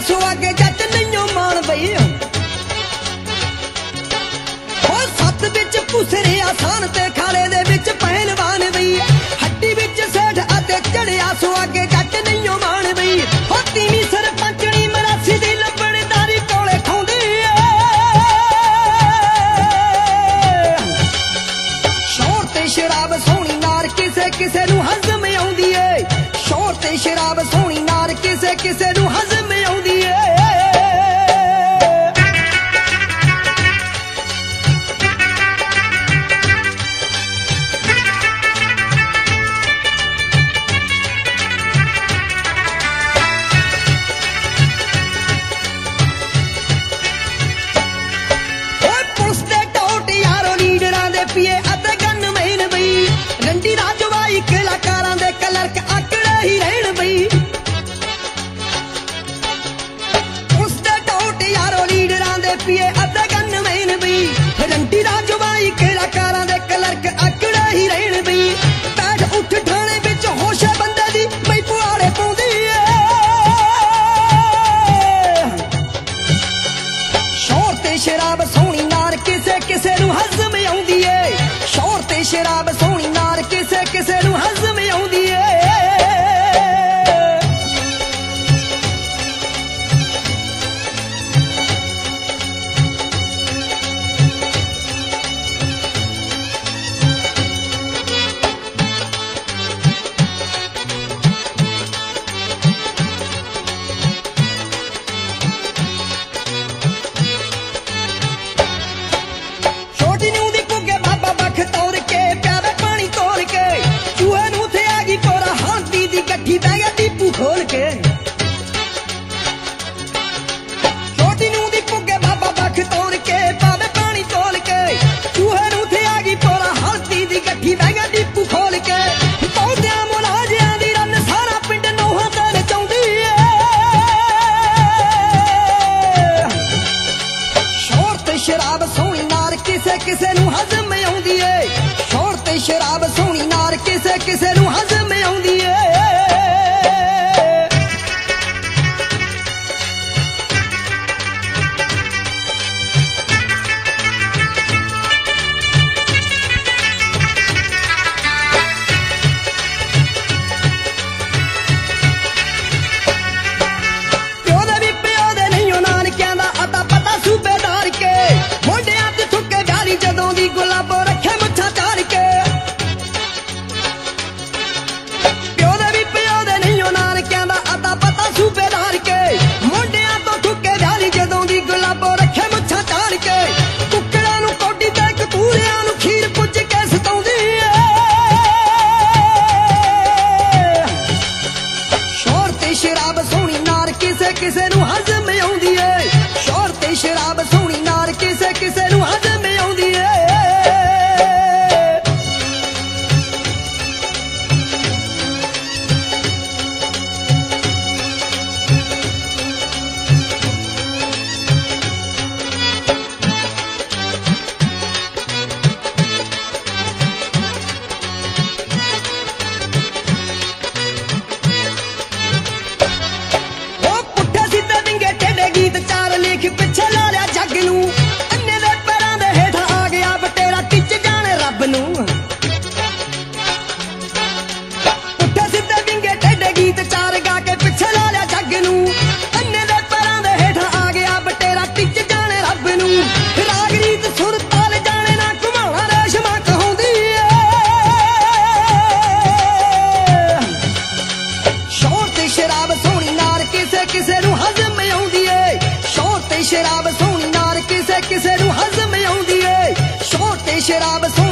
आसो अगे जट नहीं मान बई सत बिच पुसरे आसान ते खाले दे बिच पहलवान बई हड्डी बिच सेठ अते चढ़िया सो अगे जट नहीं मान बई तीवीं सरपंचनी मरासी दी लबड़दारी कोले खाउंदी शोर ते शराब सोहनी नार किसे किसे नू हजम आउंदी है शोर ते शराब सोहनी नार किसे किसे नू हजम आउंदी है पिए अते गन मेन बई रंडी राजवाई कलाकारां दे कलर्क आकड़े ही रहन बई उसदे टोट यारो लीडरां दे पिए अते गन मेन बई रंडी राजवाई कलाकारां दे कलर्क आकड़े ही रहन बई बैठ उठ ठाणे विच होश बंदे दी बई पुआड़े पाउंदी शोर ते शराब सोहनी नार किसे किसे नू हजम आउंदी शोर ते शराब सोहनी नार किसे किसे नू हजम आउंदी है खोल के छोटी नू दी पुगे बाबा बख तोड़ के पावे पानी तोल के चूहे नू थे आ गई पोरा हल्दी दी गठी बह गया डीपू खोल के पौधे मुलाजियां दी रन सारा पिंड नोहा ते नचाउंदी शोर ते शराब सोहनी नार किसे किसे नू हजम आउंदी है शोर ते शराब सोहनी नार किसे किसे नू हजम आउंदी है जदों दी गुलाबो रखे मुछा चार के प्यो दे भी प्यो दे नहीं नानकियां दा अता पता सूबेदार के मुंडियां तो ठुके जारी जदों दी गुलाबो रखे मुछा चार के कुकड़ां नू कोडी ते कतूरियां नू खीर पुੱਜ के सताउंदी शोर ते शराब सोहनी नार किसे किसे नू हजम आउंदी है शोर ते शराब सोहनी नार किसे किसे नू हजम पिछे ला लिया जग नू अन्ने दे पैरां दे हेठां आ गया बटेरा टिच जाने रब नू पुट्ठे सीधे विंगे टेढ़े गीत चार गा के पिछे ला लिया जग नू अन्ने दे पैरां दे हेठां आ गया बटेरा टिच जाने रब नू राग रीत सुर ताल जाने ना घुमाउणा रेशमा कहाउंदी शोर ते शराब सोहनी नार किसे किसे नू हजम आउंदी है शोर ते शराब सोहनी नार किसे किसे नू हजम आउंदी है शोर ते शराब